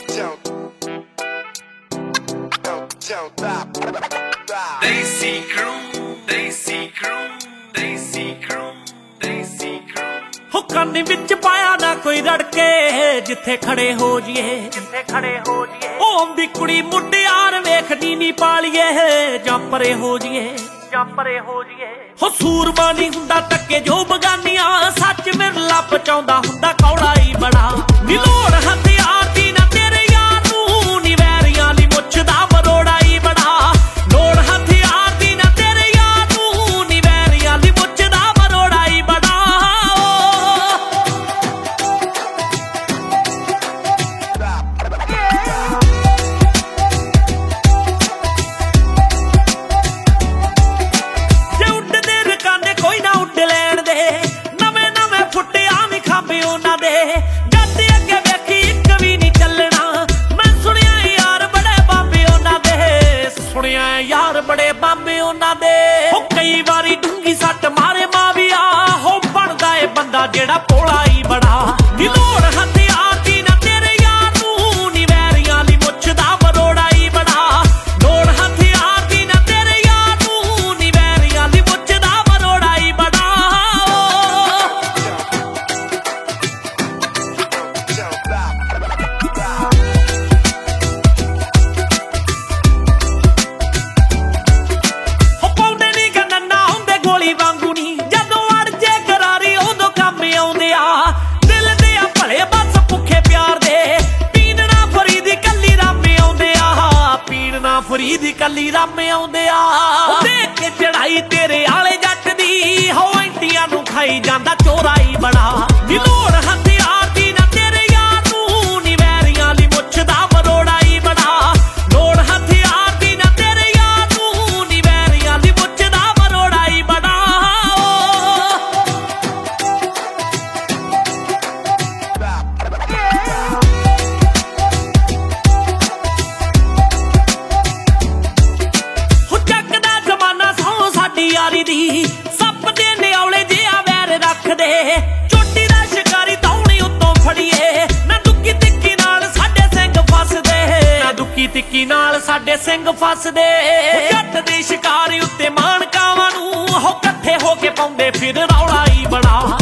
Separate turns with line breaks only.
Desi crew, Desi crew, Desi crew, Desi crew।
ਹੋ ਕੰਨ ਵਿੱਚ ਪਾਇਆ ਨਾ ਕੋਈ ਰੜਕੇ, ਜਿੱਥੇ ਖੜੇ ਹੋ ਜੀਏ, ਜਿੱਥੇ ਖੜੇ ਹੋ ਜੀਏ। ਉਹ ਆਉਂਦੀ ਕੁੜੀ ਮੁਟਿਆਰ ਵੇਖਦੀ ਨੀ ਪਾਲੀਏ, ਜਾਂ ਪਰੇ ਹੋ ਜੀਏ, ਜਾਂ ਪਰੇ ਹੋ ਜੀਏ। ਹੋ ਸੂਰਮਾ ਨੀ ਹੁੰਦਾ ਟੱਕੇ ਜੋ ਬਗਾਨੀਆਂ, ਸੱਚ ਮਿਰਲਾ ਪਚਾਉਂਦਾ ਹੁੰਦਾ ਕੌੜਾ ਹੀ ਬੜਾ। ਨੀ ਲੋੜ ਹਥਿਆਰ ਦੀ ਨਾ ਤੇਰੇ ਯਾਰ ਨੂੰ, ਨੀ ਵੈਰੀਆਂ ਲਈ ਮੁੱਛ ਦਾ ਮਰੋੜਾ ਹੀ ਬੜਾ। ਲੋੜ ਹਥਿਆਰ ਦੀ ਨਾ ਤੇਰੇ ਯਾਰ ਨੂੰ, ਨੀ ਵੈਰੀਆਂ ਲਈ ਮੁੱਛ ਦਾ ਮਰੋੜਾ ਹੀ ਬੜਾ। ਜੇ ਉੱਡਦੇ ਰਕਾਨੇ ਕੋਈ ਨਾ ਉੱਡ ਲੈਣ ਦੇ, ਨਵੇਂ ਨਵੇਂ ਫੁੱਟਿਆ ਨੀ ਖਾਂਬੇ ਉਹਨਾਂ ਦੇ। ਜੱਟ ਅੱਗੇ ਵੇਖੀ ਇੱਕ ਵੀ ਨੀ ਚੱਲਣਾ, ਮੈਂ ਸੁਣਿਆ ਯਾਰ ਬੜੇ ਬਾਬੇ ਉਹਨਾਂ ਦੇ, ਸੁਣਿਆ ਯਾਰ ਬੜੇ ਬਾਬੇ ਉਹਨਾਂ ਦੇ। ਹੋ ਕਈ ਵਾਰੀ ਡੂੰਗੀ ਸੱਟ ਮਾਰੇ ਮਾਵੀਆ, ਹੋ ਬਣਦਾ ਏ ਬੰਦਾ ਜਿਹੜਾ ਭੋਲਾ ਹੀ ਬੜਾ। ਨੀ ਲੋੜ ਹਥਿਆਰ ਦੀ ਨਾ ਤੇਰੇ ਯਾਰ ਨੂੰ, ਨੀ ਵੈਰੀਆਂ ਲਈ ਮੁੱਛ ਦਾ ਮਰੋੜਾ ਹੀ ਬੜਾ। ਲੋੜ ਹਥਿਆਰ ਦੀ ਨਾ ਤੇਰੇ ਯਾਰ ਨੂੰ, ਨੀ ਵੈਰੀਆਂ ਲਈ ਮੁੱਛ ਦਾ ਮਰੋੜਾ ਹੀ ਬੜਾ। ਹੋ ਪਾਉਂਦੇ ਨੀ ਗੰਨਾ ਹੁੰਦੇ ਗੋਲੀ ਵਾਂਗੂ ਨੀ, ਜਦੋਂ ਅੜ ਜੇ ਕਰਾਰੀ ਉਦੋਂ ਕੰਮ ਆਉਂਦੇ ਆ। ਦਿਲ ਦੇ ਆ ਭਲੇ ਬਸ ਭੁੱਖੇ ਪਿਆਰ ਦੇ, ਪੀਣ ਨਾ ਫਰੀਦੀ ਕੱਲੀ ਰਾਮੇ ਆਉਂਦੇ ਆ, ਪੀਣ ਨਾ ਫਰੀਦੀ ਕੱਲੀ ਰਾਮੇ ਆਉਂਦੇ ਆ। ਉਹ ਦੇਖ ਕੇ ਚੜਾਈ ਤੇਰੇ ਆਲੇ ਜੱਟ ਦੀ, ਹੋ ਐਂਟੀਆਂ ਨੂੰ ਖਾਈ ਜਾਂਦਾ ਚੋਰਾ ਹੀ ਬੜਾ। ਨੀ ਲੋੜ ਹਥਿਆਰ ਦੀ ਨਾ ਤੇਰੇ ਯਾਰ ਨੂੰ, ਨੀ ਵੈਰੀਆਂ ਲਈ ਮੁੱਛ ਦਾ ਮਰੋੜਾ ਹੀ ਬੜਾ। ਲੋੜ ਹਥਿਆਰ ਦੀ ਨਾ ਤੇਰੇ ਯਾਰ ਨੂੰ, ਨੀ ਵੈਰੀਆਂ ਲਈ ਮੁੱਛ ਦਾ ਮਰੋੜਾ ਹੀ ਬੜਾ। ਹੋ ਚੱਕਦਾ ਜ਼ਮਾਨਾ ਸਹੁੰ ਸਾਡੀ ਯਾਰੀ ਦੀ, ਸੱਪ ਦੇ ਨਿਆਉਲੇ ਜਿਹਾ ਵੈਰ ਰੱਖਦੇ। ਚੋਟੀ ਦਾ ਸ਼ਿਕਾਰੀ ਦੌਣੀ ਉੱਤੋਂ ਫੜੀਏ, ਨਾ ਦੁੱਕੀ ਤਿੱਕੀ ਨਾਲ ਸਾਡੇ ਸਿੰਘ ਫਸਦੇ, ਨਾ ਦੁੱਕੀ ਤਿੱਕੀ ਨਾਲ ਸਾਡੇ ਸਿੰਘ ਫਸਦੇ। ਜੱਟ ਦੇ ਸ਼ਿਕਾਰੀ ਉੱਤੇ ਮਾਣਕਾਵਾਂ ਨੂੰ, ਹੋ ਇਕੱਠੇ ਹੋ ਕੇ ਪਾਉਂਦੇ ਫਿਰ ਰੌਲਾ ਹੀ ਬੜਾ।